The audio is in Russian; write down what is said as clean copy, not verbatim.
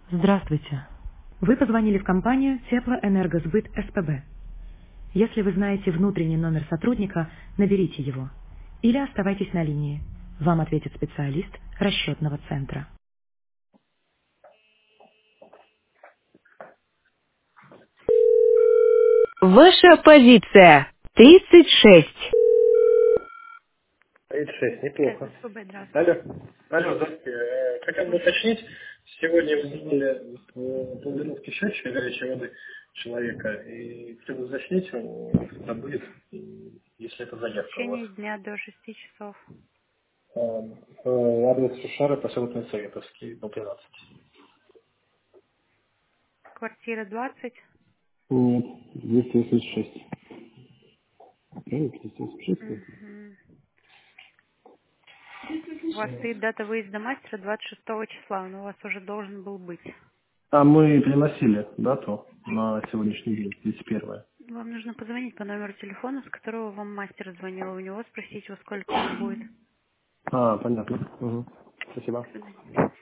Здравствуйте. Вы позвонили в компанию Теплоэнергосбыт СПБ. Если вы знаете внутренний номер сотрудника, наберите его. Или оставайтесь на линии. Вам ответит специалист расчетного центра. Ваша позиция 36. 36, ТЭС неплохо. СПБ, здравствуйте. Алло. Алло, здравствуйте. Хотел бы уточнить, сегодня вы сделали по установке счетчика горячей воды человека, и хотел бы уточнить, когда будет, и если это В заявка у вас. течение дня до 6 часов. Адрес Сушары, поселок Советовский, дом 13. Квартира 20. Нет, 286. Правильно, 286? Мгм. У вас стоит дата выезда мастера 26 числа, он у вас уже должен был быть. А мы переносили дату на сегодняшний день, 31. Вам нужно позвонить по номеру телефона, с которого вам мастер звонил, у него спросить, во сколько он будет. А, понятно. Угу. До Спасибо. свидания.